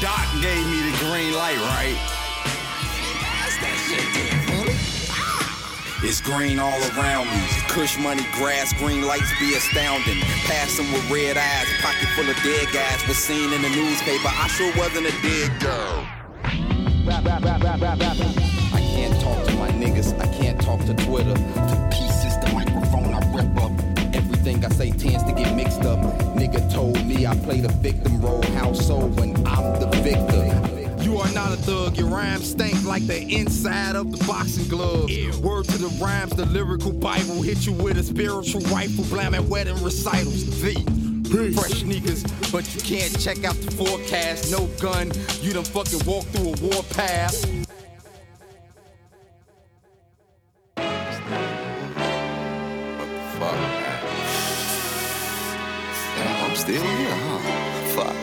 Doc gave me the green light, right? That's that shit there, it's green all around me. Kush money, grass, green lights be astounding. Passing with red eyes, pocket full of dead guys. Was seen in the newspaper, I sure wasn't a dead girl. I can't talk to my niggas, I can't talk to Twitter. To pieces, the microphone I rip up. Everything I say tends to get mixed up. Nigga told me I play the victim role. How so when I'm the victim? You are not a thug, your rhymes stink like the inside of the boxing glove. Word to the rhymes, the lyrical Bible. Hit you with a spiritual rifle, blam at wedding recitals. Fresh sneakers, but you can't check out the forecast. No gun, you done fucking walk through a war path. What the fuck, man? Damn, I'm still here, huh? Fuck.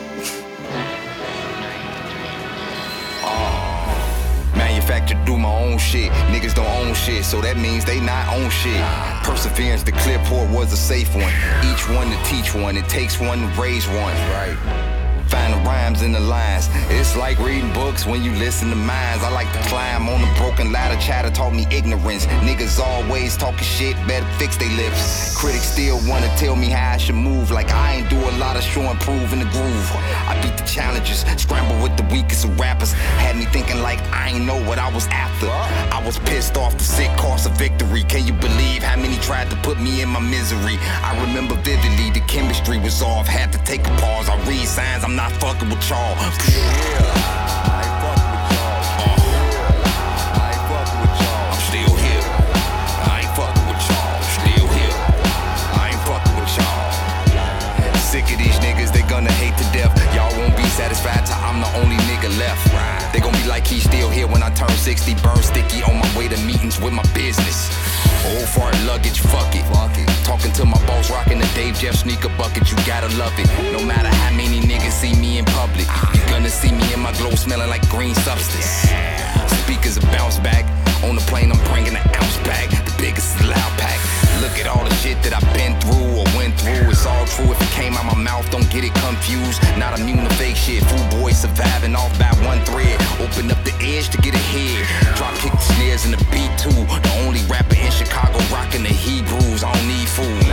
Manufactured through my own shit. Niggas don't own shit, so that means they not own shit. Perseverance, the Clearport was a safe one. Each one to teach one, it takes one to raise one. Right. Find the rhymes in the lines. It's like reading books when you listen to minds. I like to climb on the broken ladder. Chatter taught me ignorance. Niggas always talking shit, better fix they lips. Critics still wanna tell me how I should move. Like I ain't do a lot of show and prove in the groove. I beat the challenges, scramble with the weakest of rappers. Had me thinking like I ain't know what I was after. I was pissed off the sick cost of victory. Can you believe how many tried to put me in my misery? I remember vividly the chemistry was off. Had to take a pause. I read signs, I'm not fucking with y'all. I ain't fucking with y'all. I ain't fucking with y'all. I'm still here. I ain't fucking with y'all. Still here. I ain't fucking with y'all. Sick of these niggas, they gonna hate to death. Y'all won't be satisfied till I'm the only nigga left. They gon' be like he's still here when I turn 60. Burn sticky on my way to meetings with my business. Old fart luggage, fuck it. Talking to my boss, rocking the Dave Jeff sneaker bucket, you gotta love it. No matter how many niggas see me in public, you gonna see me in my glow smelling like green substance. Speakers a bounce back, on the plane I'm bringing an ounce back. The biggest is loud pack. Look at all the shit that I've been through or went through. It's all true if it came out my mouth, don't get it confused. Not immune to fake shit, fool boy surviving off by one thread. Open up the edge to get ahead. Drop kick the snares in the beat too. The only rapper in Chicago rocking the Hebrews, I don't need food.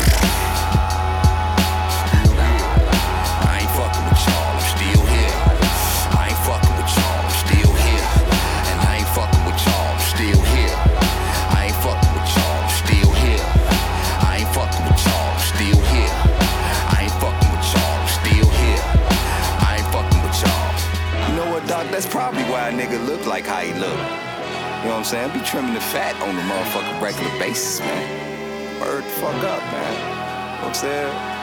I ain't fucking with y'all, I'm still here. I ain't fucking with y'all, I'm still here. And I ain't fucking with y'all, I'm still here. I ain't fucking with y'all, I'm still here. I ain't fucking with y'all, I'm still here. I ain't fucking with y'all, I'm still here. I ain't fucking with y'all. You know what, Doc? That's probably why a nigga look like how he look. You know what I'm saying? I be trimming the fat on the motherfucking regular basis, man. Word the fuck up, man. You know what I'm saying?